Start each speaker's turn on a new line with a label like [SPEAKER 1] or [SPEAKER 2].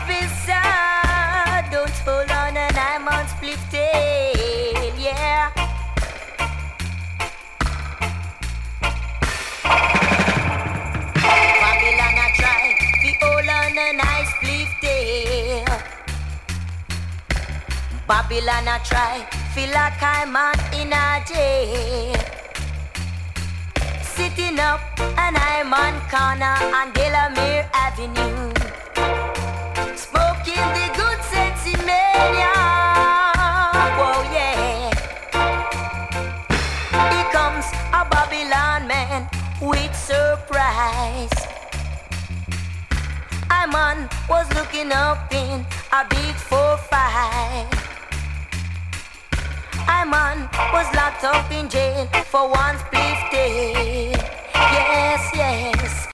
[SPEAKER 1] Officer, don't hold on and I'm on split tail, yeah. Babylon I try, we hold on and I split tail. Babylon I try, feel like I'm on in a jail. Sitting up and I'm on corner on Delamere Avenue, smoking the good sexy mania. Whoa, yeah. Here comes a Babylon man with surprise. I man was looking up in a big 4-5. I man was locked up in jail for one spliff day. Yes, yes.